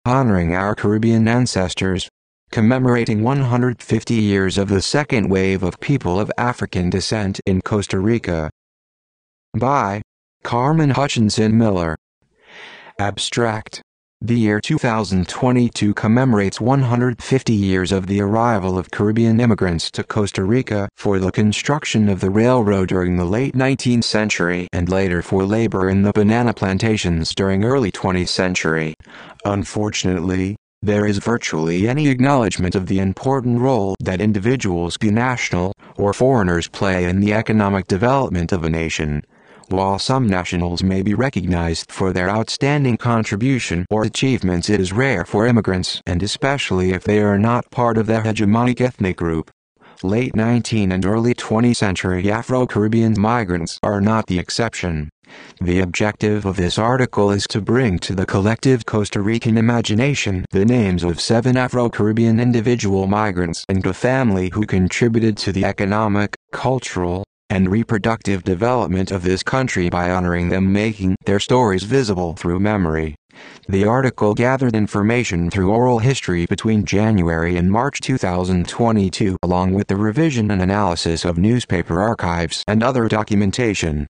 honoring our Caribbean ancestors, commemorating 150 years of the second wave of people of African descent in Costa Rica. By Carmen Hutchinson Miller. Abstract. The year 2022 commemorates 150 years of the arrival of Caribbean immigrants to Costa Rica for the construction of the railroad during the late 19th century and later for labor in the banana plantations during early 20th century. Unfortunately, there is virtually any acknowledgement of the important role that individuals, binational or foreigners, play in the economic development of a nation. While some nationals may be recognized for their outstanding contribution or achievements, it is rare for immigrants, and especially if they are not part of their hegemonic ethnic group. Late 19th and early 20th century Afro-Caribbean migrants are not the exception. The objective of this article is to bring to the collective Costa Rican imagination the names of 7 Afro-Caribbean individual migrants and a family who contributed to the economic, cultural, and reproductive development of this country by honoring them, making their stories visible through memory. The article gathered information through oral history between January and March 2022, along with the revision and analysis of newspaper archives and other documentation.